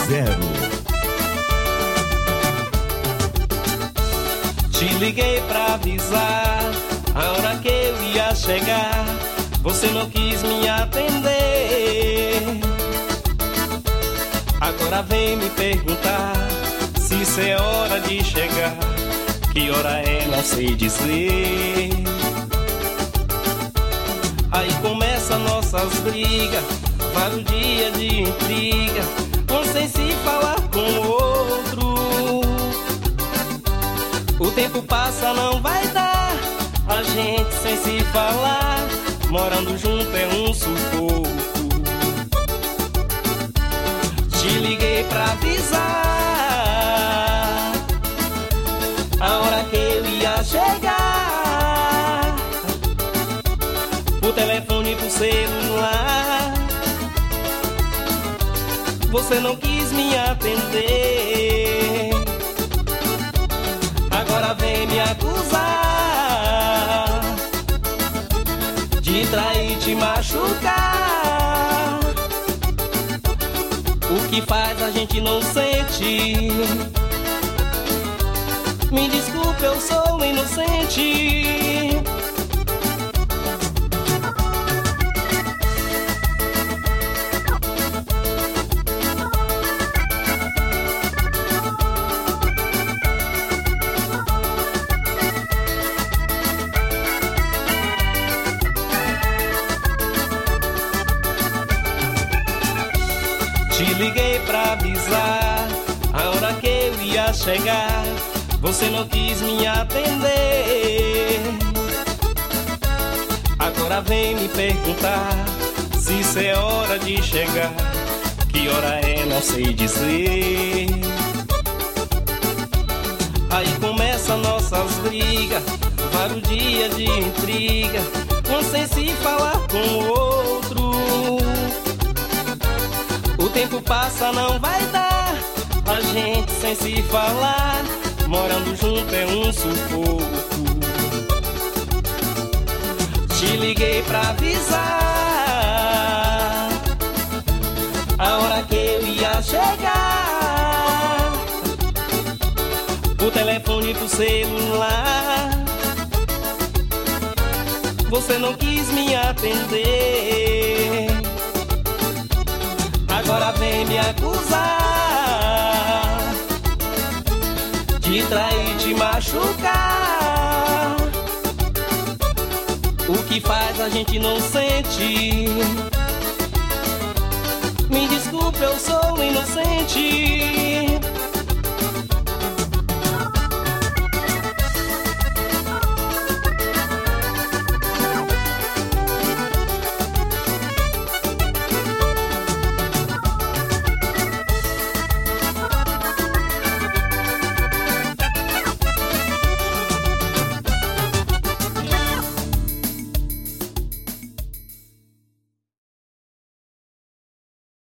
Te liguei pra avisar a hora que eu ia chegar. Você não quis me atender. Agora vem me perguntar se isso é hora de chegar. Que hora é, não sei dizer. Aí começa nossas brigas, vários dias de intriga, um sem se falar com o outro. O tempo passa, não vai dar, a gente sem se falar, morando junto é um sufoco. Te liguei pra avisar a hora que eu ia chegar, por telefone, por celular. Você não quis me atender. Agora vem me acusar de trair, te machucar. O que faz a gente não sente. Me desculpe, eu sou inocente. Te liguei pra avisar a hora que eu ia chegar. Você não quis me atender. Agora vem me perguntar se isso é hora de chegar. Que hora é, não sei dizer. Aí começa nossas brigas, vários dias de intriga, um sem se falar com o outro. O tempo passa, não vai dar, a gente sem se falar, morando junto é um sufoco. Te liguei pra avisar a hora que eu ia chegar, por telefone, por celular. Você não quis me atender. Agora vem me acusar de trair, te machucar. O que faz a gente não sente. Me desculpe, eu sou inocente.